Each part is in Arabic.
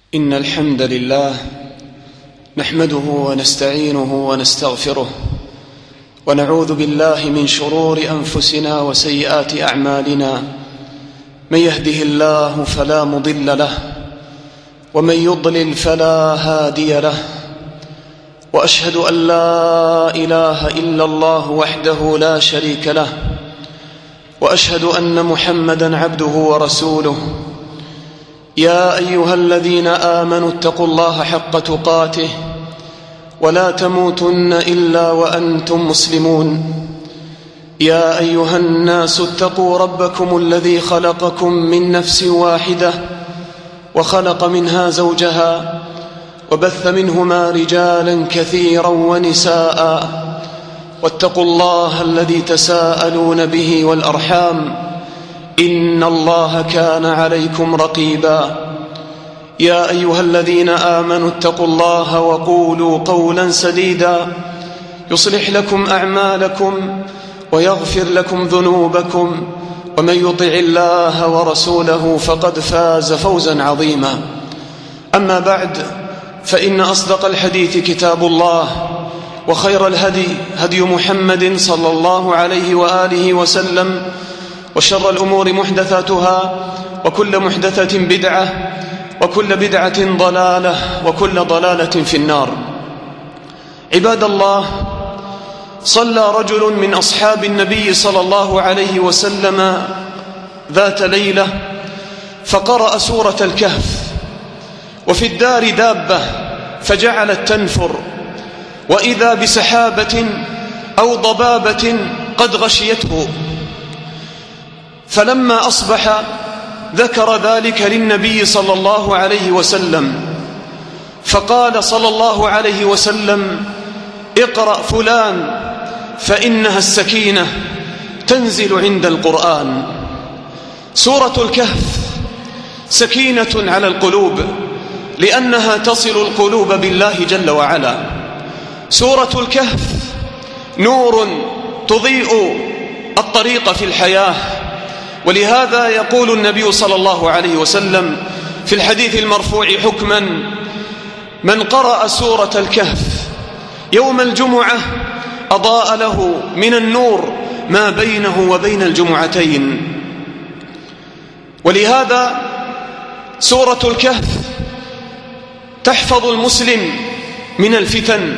إن الحمد لله نحمده ونستعينه ونستغفره ونعوذ بالله من شرور أنفسنا وسيئات أعمالنا. من يهده الله فلا مضل له ومن يضلل فلا هادي له، وأشهد أن لا إله إلا الله وحده لا شريك له، وأشهد أن محمدًا عبده ورسوله. يا أيها الذين آمنوا اتقوا الله حق تقاته ولا تموتن إلا وأنتم مسلمون. يا أيها الناس اتقوا ربكم الذي خلقكم من نفس واحدة وخلق منها زوجها وبث منهما رجالا كثيرا ونساء، واتقوا الله الذي تساءلون به والأرحام إن الله كان عليكم رقيبا. يا أيها الذين آمنوا اتقوا الله وقولوا قولا سديدا يصلح لكم أعمالكم ويغفر لكم ذنوبكم، ومن يطع الله ورسوله فقد فاز فوزا عظيما. أما بعد، فإن أصدق الحديث كتاب الله، وخير الهدي هدي محمد صلى الله عليه وآله وسلم، وشر الأمور محدثاتها، وكل محدثة بدعة، وكل بدعة ضلالة، وكل ضلالة في النار. عباد الله، صلى رجل من أصحاب النبي صلى الله عليه وسلم ذات ليلة فقرأ سورة الكهف، وفي الدار دابة فجعلت تنفر، وإذا بسحابة أو ضبابة قد غشيته. فلما أصبح ذكر ذلك للنبي صلى الله عليه وسلم، فقال صلى الله عليه وسلم: اقرأ فلان فإنها السكينة تنزل عند القرآن. سورة الكهف سكينة على القلوب، لأنها تصل القلوب بالله جل وعلا. سورة الكهف نور تضيء الطريق في الحياة، ولهذا يقول النبي صلى الله عليه وسلم في الحديث المرفوع حكما: من قرأ سورة الكهف يوم الجمعة أضاء له من النور ما بينه وبين الجمعتين. ولهذا سورة الكهف تحفظ المسلم من الفتن.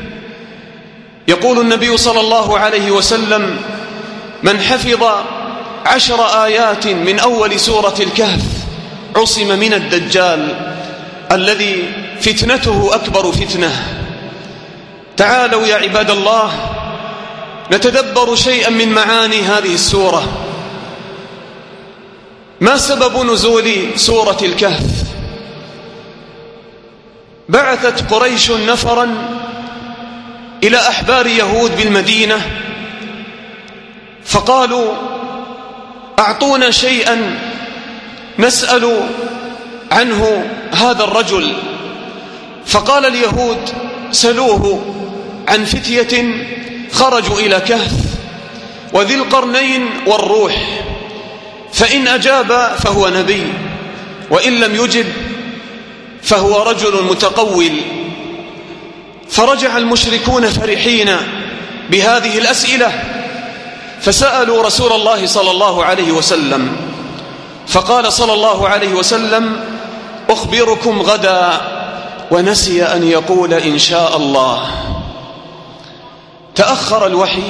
يقول النبي صلى الله عليه وسلم: من حفظ 10 آيات من أول سورة الكهف عصم من الدجال الذي فتنته أكبر فتنة. تعالوا يا عباد الله نتدبر شيئا من معاني هذه السورة. ما سبب نزول سورة الكهف؟ بعثت قريش نفرا إلى أحبار يهود بالمدينة، فقالوا: أعطونا شيئا نسأل عنه هذا الرجل. فقال اليهود: سلوه عن فتية خرجوا إلى كهف وذي القرنين والروح، فإن أجاب فهو نبي، وإن لم يجب فهو رجل متقول. فرجع المشركون فرحين بهذه الأسئلة، فسألوا رسول الله صلى الله عليه وسلم، فقال صلى الله عليه وسلم: أخبركم غدا، ونسي أن يقول إن شاء الله. تأخر الوحي،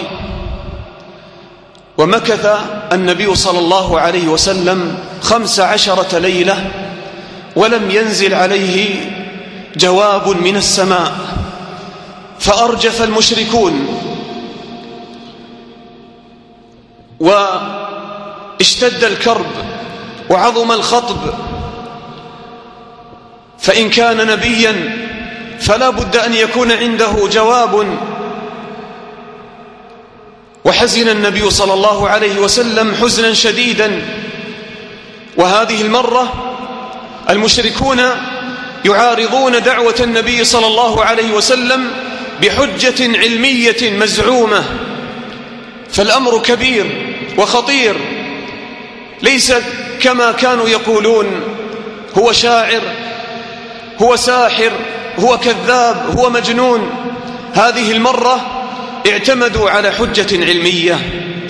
ومكث النبي صلى الله عليه وسلم 15 ليلة ولم ينزل عليه جواب من السماء، فأرجف المشركون واشتد الكرب وعظم الخطب. فإن كان نبيا فلا بد أن يكون عنده جواب. وحزن النبي صلى الله عليه وسلم حزنا شديدا. وهذه المرة المشركون يعارضون دعوة النبي صلى الله عليه وسلم بحجة علمية مزعومة، فالأمر كبير وخطير، ليس كما كانوا يقولون هو شاعر هو ساحر، هو كذاب، هو مجنون. هذه المرة اعتمدوا على حجة علمية،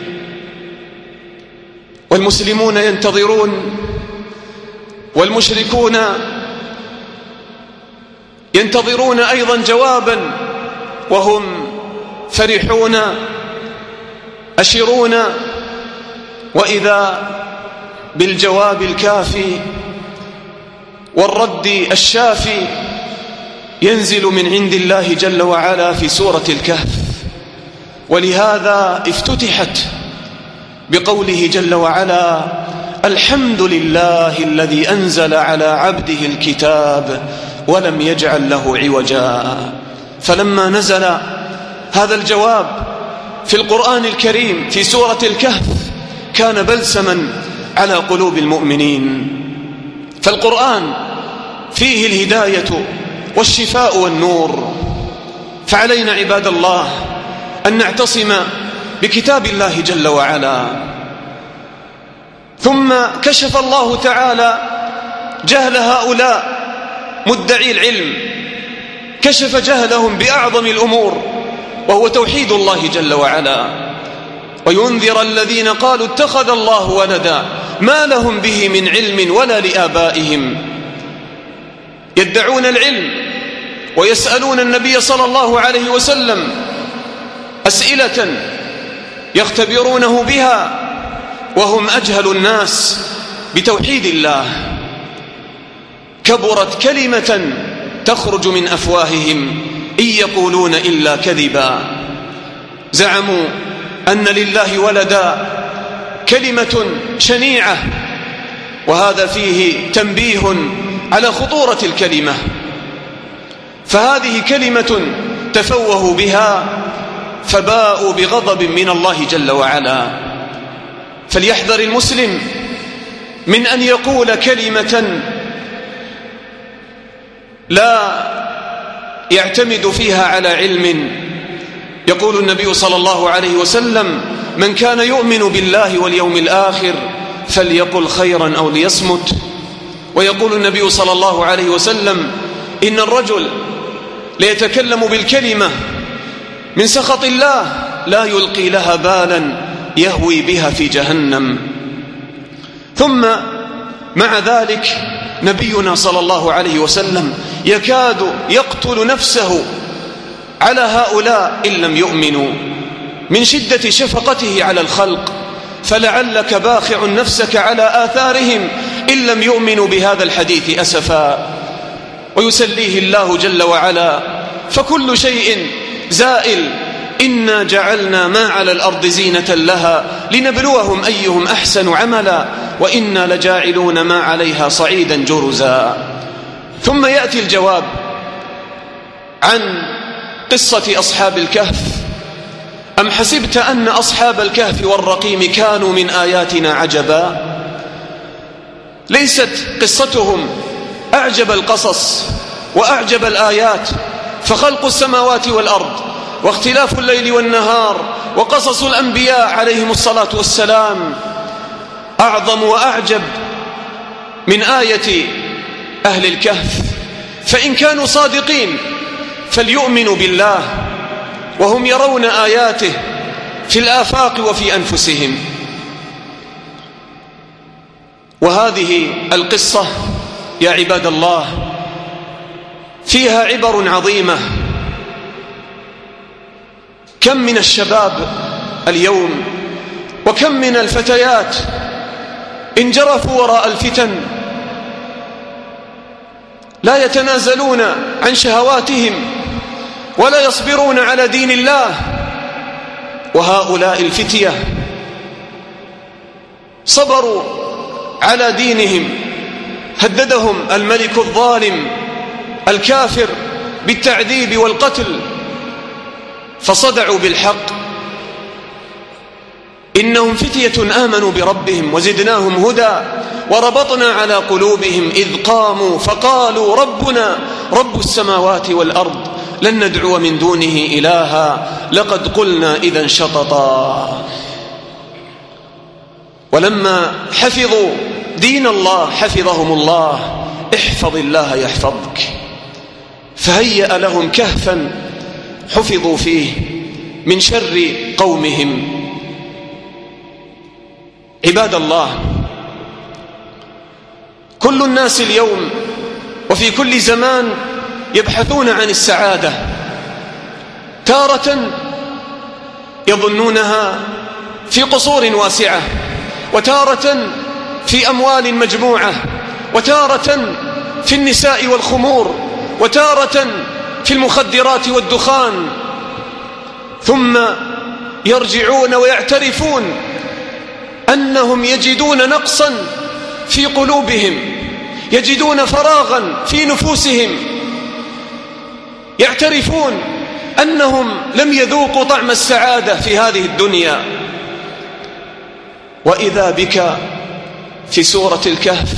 والمسلمون ينتظرون والمشركون ينتظرون أيضا جوابا، وهم فرحون أشرون، وإذا بالجواب الكافي والرد الشافي ينزل من عند الله جل وعلا في سورة الكهف. ولهذا افتتحت بقوله جل وعلا: الحمد لله الذي أنزل على عبده الكتاب ولم يجعل له عوجا. فلما نزل هذا الجواب في القرآن الكريم في سورة الكهف كان بلسما على قلوب المؤمنين. فالقرآن فيه الهداية والشفاء والنور، فعلينا عباد الله أن نعتصم بكتاب الله جل وعلا. ثم كشف الله تعالى جهل هؤلاء مدعي العلم، كشف جهلهم بأعظم الأمور وهو توحيد الله جل وعلا، وينذر الذين قالوا اتخذ الله ولدا ما لهم به من علم ولا لآبائهم. يدعون العلم ويسألون النبي صلى الله عليه وسلم أسئلة يختبرونه بها وهم أجهل الناس بتوحيد الله. كبرت كلمة تخرج من أفواههم إن يقولون إلا كذبا. زعموا أن لله ولدا، كلمة شنيعة، وهذا فيه تنبيه على خطورة الكلمة. فهذه كلمة تفوهوا بها فباءوا بغضب من الله جل وعلا. فليحذر المسلم من أن يقول كلمة لا يعتمد فيها على علم. يقول النبي صلى الله عليه وسلم: من كان يؤمن بالله واليوم الآخر فليقل خيرا أو ليصمت. ويقول النبي صلى الله عليه وسلم: إن الرجل ليتكلم بالكلمة من سخط الله لا يلقي لها بالا يهوي بها في جهنم. ثم مع ذلك نبينا صلى الله عليه وسلم يكاد يقتل نفسه على هؤلاء إن لم يؤمنوا من شدة شفقته على الخلق، فلعلك باخع نفسك على آثارهم إن لم يؤمنوا بهذا الحديث أسفا. ويسليه الله جل وعلا: فكل شيء زائل، إنا جعلنا ما على الأرض زينة لها لنبلوهم أيهم أحسن عملا وإنا لجاعلون ما عليها صعيدا جرزا. ثم يأتي الجواب عن قصة أصحاب الكهف: أم حسبت أن أصحاب الكهف والرقيم كانوا من آياتنا عجبا. ليست قصتهم أعجب القصص وأعجب الآيات، فخلق السماوات والأرض واختلاف الليل والنهار وقصص الأنبياء عليهم الصلاة والسلام أعظم وأعجب من آية أهل الكهف. فإن كانوا صادقين فليؤمنوا بالله وهم يرون آياته في الآفاق وفي أنفسهم. وهذه القصة يا عباد الله فيها عبر عظيمة. كم من الشباب اليوم وكم من الفتيات انجرفوا وراء الفتن، لا يتنازلون عن شهواتهم ولا يصبرون على دين الله. وهؤلاء الفتية صبروا على دينهم، هددهم الملك الظالم الكافر بالتعذيب والقتل فصدعوا بالحق. إنهم فتية آمنوا بربهم وزدناهم هدى وربطنا على قلوبهم إذ قاموا فقالوا ربنا رب السماوات والأرض لن ندعو من دونه إلها لقد قلنا إذا شططا. ولما حفظوا دين الله حفظهم الله. احفظ الله يحفظك. فهيأ لهم كهفا حفظوا فيه من شر قومهم. عباد الله، كل الناس اليوم وفي كل زمان يبحثون عن السعادة، تارة يظنونها في قصور واسعة، وتارة في أموال مجموعة، وتارة في النساء والخمور، وتارة في المخدرات والدخان، ثم يرجعون ويعترفون أنهم يجدون نقصا في قلوبهم، يجدون فراغا في نفوسهم، يعترفون أنهم لم يذوقوا طعم السعادة في هذه الدنيا. وإذا بك في سورة الكهف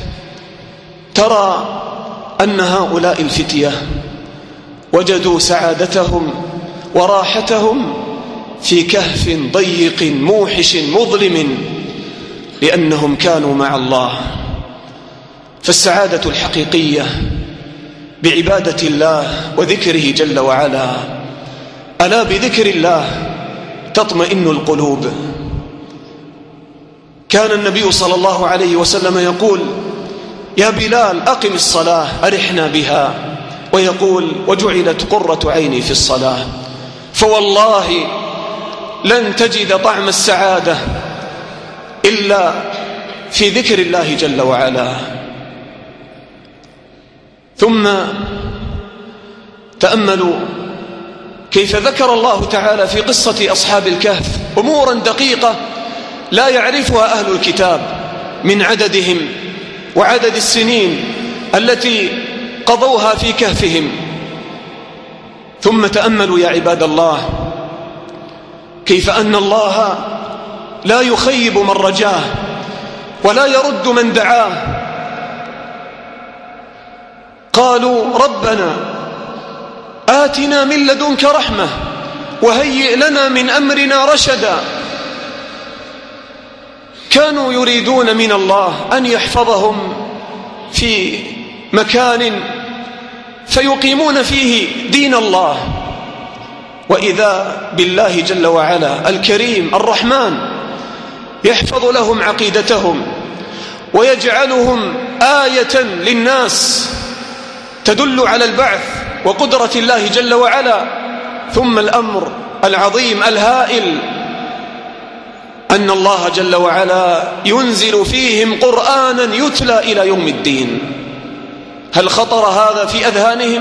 ترى أن هؤلاء الفتية وجدوا سعادتهم وراحتهم في كهف ضيق موحش مظلم، لأنهم كانوا مع الله. فالسعادة الحقيقية بعبادة الله وذكره جل وعلا. ألا بذكر الله تطمئن القلوب. كان النبي صلى الله عليه وسلم يقول: يا بلال أقم الصلاة أرحنا بها، ويقول: وجعلت قرة عيني في الصلاة. فوالله لن تجد طعم السعادة إلا في ذكر الله جل وعلا. ثم تأملوا كيف ذكر الله تعالى في قصة أصحاب الكهف أمورا دقيقة لا يعرفها أهل الكتاب من عددهم وعدد السنين التي قضوها في كهفهم. ثم تأملوا يا عباد الله كيف أن الله لا يخيب من رجاه ولا يرد من دعاه. قالوا: ربنا آتنا من لدنك رحمة وهيئ لنا من أمرنا رشدا. كانوا يريدون من الله أن يحفظهم في مكان فيقيمون فيه دين الله، وإذا بالله جل وعلا الكريم الرحمن يحفظ لهم عقيدتهم ويجعلهم آية للناس تدل على البعث وقدرة الله جل وعلا. ثم الأمر العظيم الهائل أن الله جل وعلا ينزل فيهم قرآنا يتلى إلى يوم الدين. هل خطر هذا في أذهانهم؟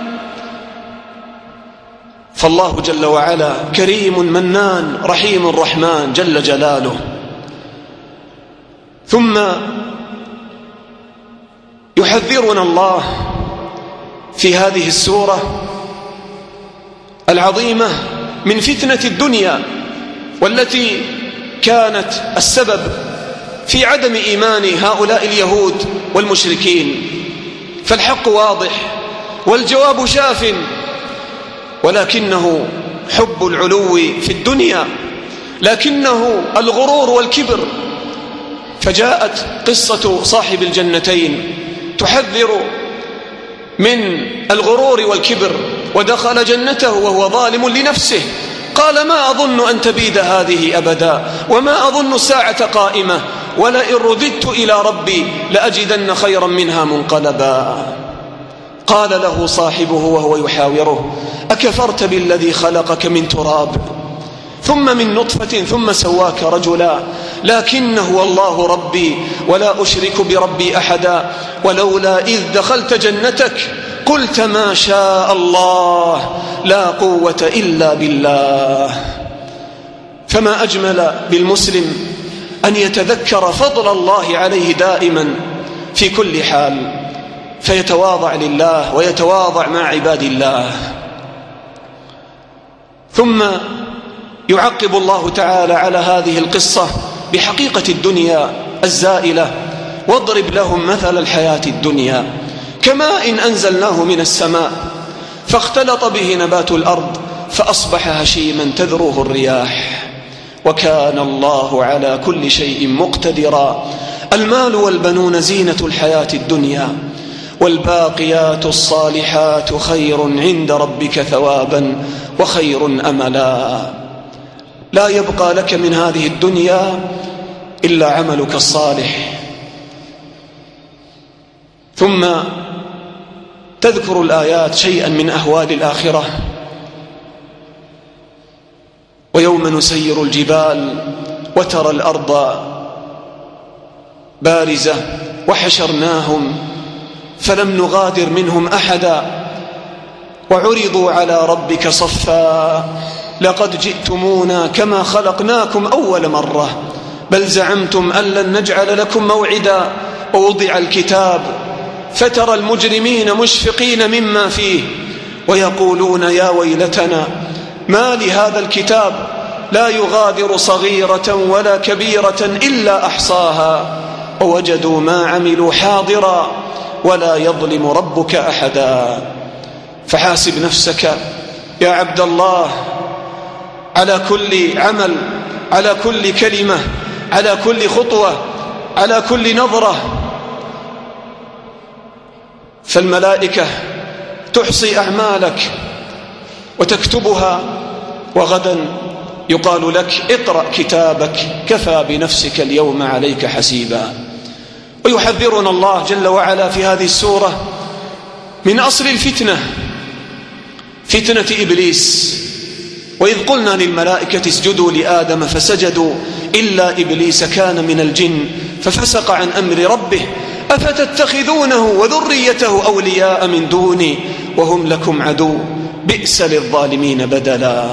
فالله جل وعلا كريم منان رحيم رحمن جل جلاله. ثم يحذرنا الله في هذه السورة العظيمة من فتنة الدنيا، والتي كانت السبب في عدم إيمان هؤلاء اليهود والمشركين. فالحق واضح والجواب شاف، ولكنه حب العلو في الدنيا، لكنه الغرور والكبر. فجاءت قصة صاحب الجنتين تحذر من الغرور والكبر، ودخل جنته وهو ظالم لنفسه. قال: ما أظن أن تبيد هذه أبدا، وما أظن الساعة قائمة، ولئن رددت إلى ربي لأجدن خيرا منها منقلبا. قال له صاحبه وهو يحاوره: أكفرت بالذي خلقك من تراب ثم من نطفة ثم سواك رجلا، لكن هو الله ربي ولا أشرك بربي أحدا، ولولا إذ دخلت جنتك قلت ما شاء الله لا قوة إلا بالله. فما أجمل بالمسلم أن يتذكر فضل الله عليه دائما في كل حال، فيتواضع لله ويتواضع مع عباد الله. ثم يعقب الله تعالى على هذه القصة بحقيقة الدنيا الزائلة: واضرب لهم مثل الحياة الدنيا كماء إن أنزلناه من السماء فاختلط به نبات الأرض فأصبح هشيما تذروه الرياح وكان الله على كل شيء مقتدرا. المال والبنون زينة الحياة الدنيا، والباقيات الصالحات خير عند ربك ثوابا وخير أملا. لا يبقى لك من هذه الدنيا إلا عملك الصالح. ثم تذكر الآيات شيئا من أهوال الآخرة: ويوم نسير الجبال وترى الأرض بارزة وحشرناهم فلم نغادر منهم أحدا وعرضوا على ربك صفا لقد جئتمونا كما خلقناكم أول مرة بل زعمتم أن لن نجعل لكم موعدا ووضع الكتاب فترى المجرمين مشفقين مما فيه ويقولون يا ويلتنا ما لهذا الكتاب لا يغادر صغيرة ولا كبيرة إلا أحصاها ووجدوا ما عملوا حاضرا ولا يظلم ربك أحدا. فحاسب نفسك يا عبد الله على كل عمل، على كل كلمة، على كل خطوة، على كل نظرة، فالملائكة تحصي أعمالك وتكتبها، وغدا يقال لك اقرأ كتابك كفى بنفسك اليوم عليك حسيبا. ويحذرنا الله جل وعلا في هذه السورة من أصل الفتنة، فتنة إبليس. وإذ قلنا للملائكة اسجدوا لآدم فسجدوا إلا إبليس كان من الجن ففسق عن أمر ربه أفتتخذونه وذريته أولياء من دوني وهم لكم عدو بئس للظالمين بدلا.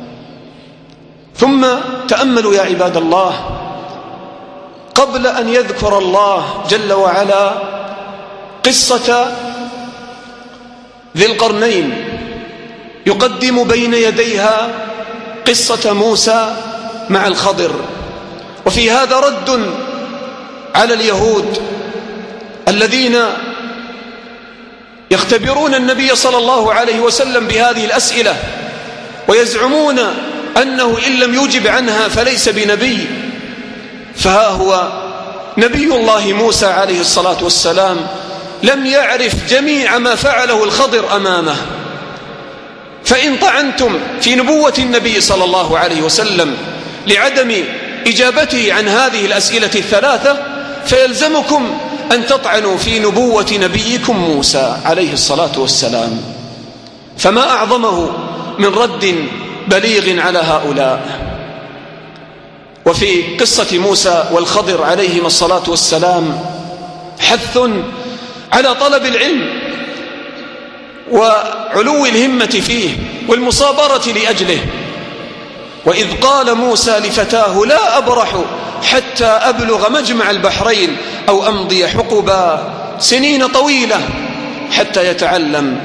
ثم تأملوا يا عباد الله، قبل أن يذكر الله جل وعلا قصة ذي القرنين يقدم بين يديها قصة موسى مع الخضر. وفي هذا رد على اليهود الذين يختبرون النبي صلى الله عليه وسلم بهذه الأسئلة ويزعمون أنه إن لم يجب عنها فليس بنبي. فها هو نبي الله موسى عليه الصلاة والسلام لم يعرف جميع ما فعله الخضر أمامه، فإن طعنتم في نبوة النبي صلى الله عليه وسلم لعدم إجابته عن هذه الأسئلة الثلاثة فيلزمكم أن تطعنوا في نبوة نبيكم موسى عليه الصلاة والسلام. فما أعظمه من رد بليغ على هؤلاء. وفي قصة موسى والخضر عليهما الصلاة والسلام حث على طلب العلم وعلو الهمة فيه والمصابرة لأجله. وإذ قال موسى لفتاه لا أبرح حتى أبلغ مجمع البحرين أو أمضي حقبا سنين طويلة حتى يتعلم.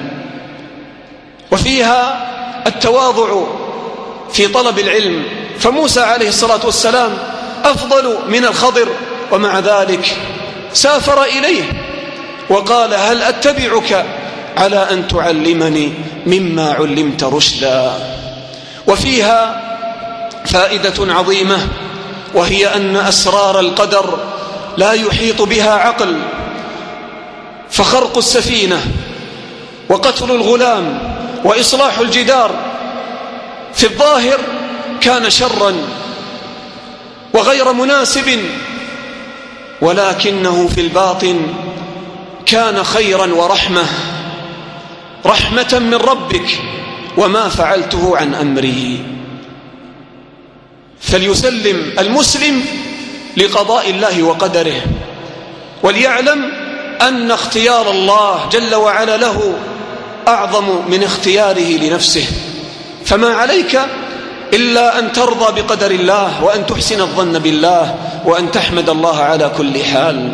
وفيها التواضع في طلب العلم، فموسى عليه الصلاة والسلام أفضل من الخضر، ومع ذلك سافر إليه وقال هل أتبعك على أن تعلمني مما علمت رشدا. وفيها فائدة عظيمة، وهي أن أسرار القدر لا يحيط بها عقل، فخرق السفينة وقتل الغلام وإصلاح الجدار في الظاهر كان شرا وغير مناسب، ولكنه في الباطن كان خيرا ورحمة، رحمة من ربك وما فعلته عن أمره. فليسلم المسلم لقضاء الله وقدره، وليعلم أن اختيار الله جل وعلا له أعظم من اختياره لنفسه. فما عليك إلا أن ترضى بقدر الله، وأن تحسن الظن بالله، وأن تحمد الله على كل حال.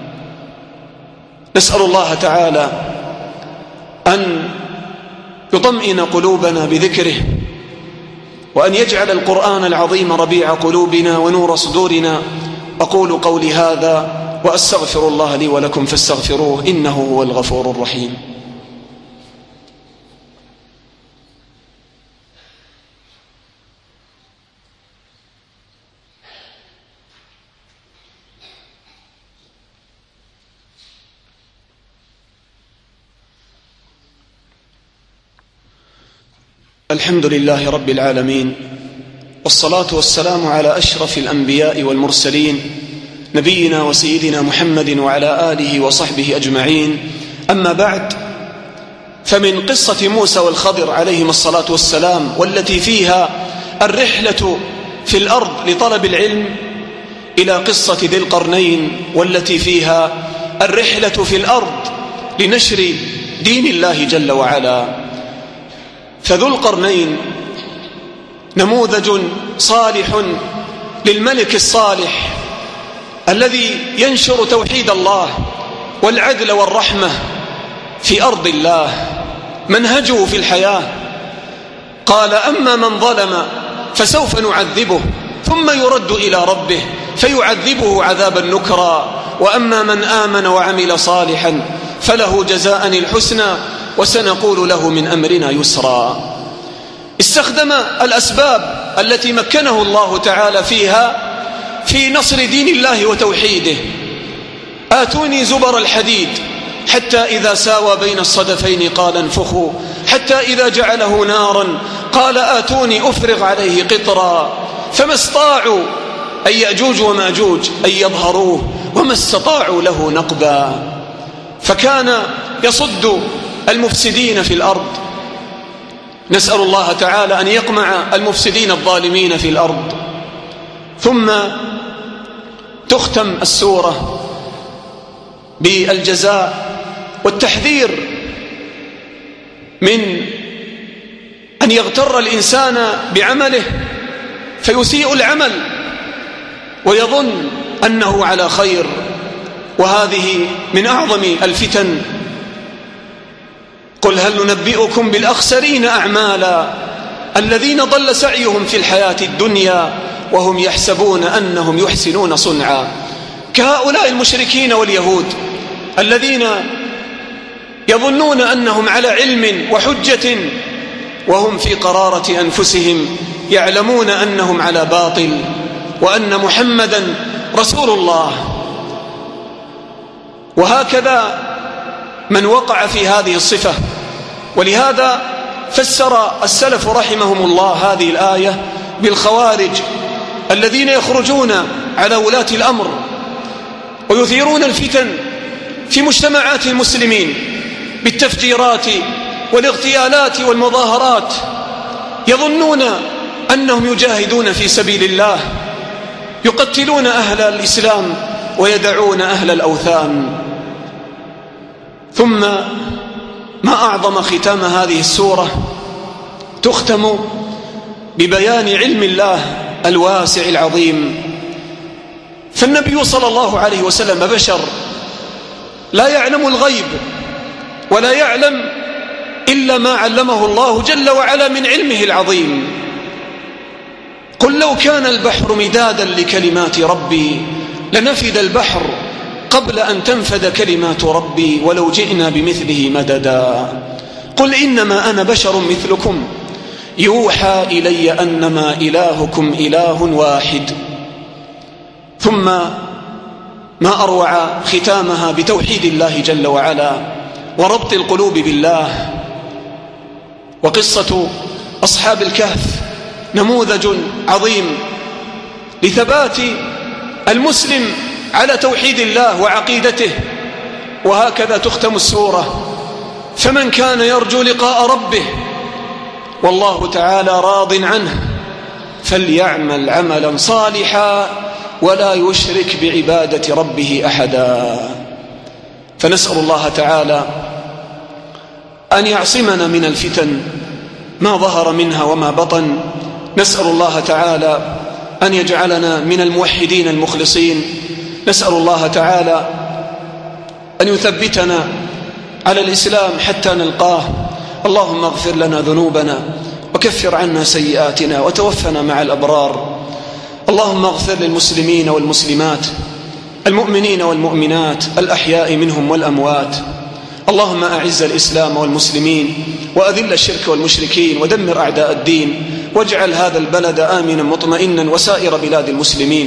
نسأل الله تعالى أن يطمئن قلوبنا بذكره، وأن يجعل القرآن العظيم ربيع قلوبنا ونور صدورنا. أقول قولي هذا وأستغفر الله لي ولكم فاستغفروه إنه هو الغفور الرحيم. الحمد لله رب العالمين، والصلاة والسلام على أشرف الأنبياء والمرسلين، نبينا وسيدنا محمد وعلى آله وصحبه أجمعين. أما بعد، فمن قصة موسى والخضر عليهما الصلاة والسلام، والتي فيها الرحلة في الأرض لطلب العلم، إلى قصة ذي القرنين، والتي فيها الرحلة في الأرض لنشر دين الله جل وعلا. فذو القرنين نموذج صالح للملك الصالح الذي ينشر توحيد الله والعدل والرحمة في أرض الله. منهجه في الحياة قال: أما من ظلم فسوف نعذبه ثم يرد إلى ربه فيعذبه عذابا نكرا، وأما من آمن وعمل صالحا فله جزاء الحسنى وسنقول له من أمرنا يسرا. استخدم الأسباب التي مكنه الله تعالى فيها في نصر دين الله وتوحيده. آتوني زبر الحديد حتى إذا ساوى بين الصدفين قال انفخوا، حتى إذا جعله نارا قال آتوني أفرغ عليه قطرا، فما استطاعوا أي يأجوج وماجوج أن يظهروه وما استطاعوا له نقبا. فكان يصد المفسدين في الأرض. نسأل الله تعالى أن يقمع المفسدين الظالمين في الأرض. ثم تختم السورة بالجزاء والتحذير من أن يغتر الإنسان بعمله فيسيء العمل ويظن أنه على خير، وهذه من أعظم الفتن. قل هل ننبئكم بالأخسرين أعمالا الذين ضل سعيهم في الحياة الدنيا وهم يحسبون أنهم يحسنون صنعا. كهؤلاء المشركين واليهود الذين يظنون أنهم على علم وحجة وهم في قرارة أنفسهم يعلمون أنهم على باطل وأن محمدا رسول الله. وهكذا من وقع في هذه الصفة. ولهذا فسر السلف رحمهم الله هذه الآية بالخوارج الذين يخرجون على ولاة الأمر ويثيرون الفتن في مجتمعات المسلمين بالتفجيرات والاغتيالات والمظاهرات، يظنون أنهم يجاهدون في سبيل الله، يقتلون أهل الإسلام ويدعون أهل الأوثان. ثم ما أعظم ختام هذه السورة، تختم ببيان علم الله الواسع العظيم. فالنبي صلى الله عليه وسلم بشر لا يعلم الغيب ولا يعلم إلا ما علمه الله جل وعلا من علمه العظيم. قل لو كان البحر مدادا لكلمات ربي لنفد البحر قبل أن تنفد كلمات ربي ولو جئنا بمثله مددا. قل إنما أنا بشر مثلكم يوحى إلي أنما إلهكم إله واحد. ثم ما أروع ختامها بتوحيد الله جل وعلا وربط القلوب بالله. وقصة أصحاب الكهف نموذج عظيم لثبات المسلم على توحيد الله وعقيدته. وهكذا تختم السورة: فمن كان يرجو لقاء ربه والله تعالى راض عنه فليعمل عملا صالحا ولا يشرك بعبادة ربه أحدا. فنسأل الله تعالى أن يعصمنا من الفتن ما ظهر منها وما بطن. نسأل الله تعالى أن يجعلنا من الموحدين المخلصين. نسأل الله تعالى أن يثبتنا على الإسلام حتى نلقاه. اللهم اغفر لنا ذنوبنا وكفر عنا سيئاتنا وتوفنا مع الأبرار. اللهم اغفر للمسلمين والمسلمات، المؤمنين والمؤمنات، الأحياء منهم والأموات. اللهم أعز الإسلام والمسلمين وأذل الشرك والمشركين ودمر أعداء الدين، واجعل هذا البلد آمنا مطمئنا وسائر بلاد المسلمين.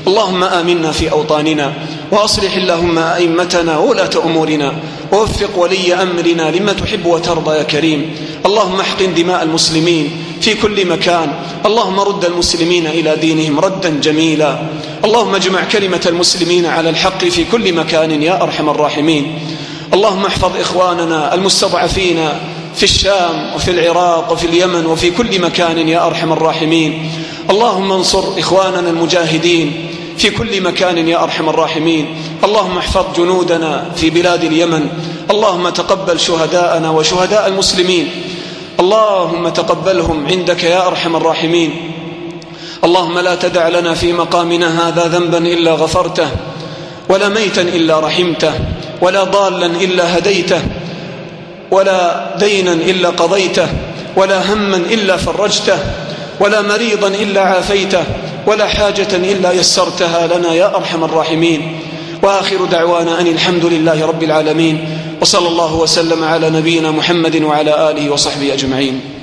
اللهم آمنا في أوطاننا، وأصلح اللهم أئمتنا وولاة أمورنا، ووفق ولي أمرنا لما تحب وترضى يا كريم. اللهم احقن دماء المسلمين في كل مكان، اللهم رد المسلمين إلى دينهم ردا جميلا، اللهم اجمع كلمة المسلمين على الحق في كل مكان يا أرحم الراحمين. اللهم احفظ إخواننا المستضعفين في الشام وفي العراق وفي اليمن وفي كل مكان يا أرحم الراحمين. اللهم انصر إخواننا المجاهدين في كل مكان يا أرحم الراحمين. اللهم احفظ جنودنا في بلاد اليمن. اللهم تقبل شهداءنا وشهداء المسلمين، اللهم تقبلهم عندك يا أرحم الراحمين. اللهم لا تدع لنا في مقامنا هذا ذنبا إلا غفرته، ولا ميتا إلا رحمته، ولا ضالا إلا هديته، ولا دينا إلا قضيته، ولا هما إلا فرجته، ولا مريضا إلا عافيته، ولا حاجة إلا يسرتها لنا يا أرحم الراحمين. وآخر دعوانا أن الحمد لله رب العالمين، وصلى الله وسلم على نبينا محمد وعلى آله وصحبه أجمعين.